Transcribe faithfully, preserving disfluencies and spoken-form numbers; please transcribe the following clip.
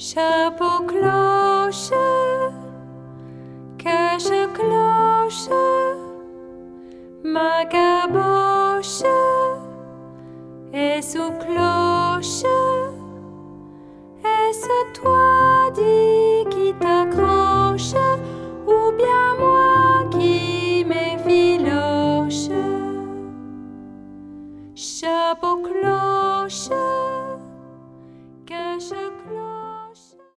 Chapeau cloche, cache cloche, ma caboche est sous cloche.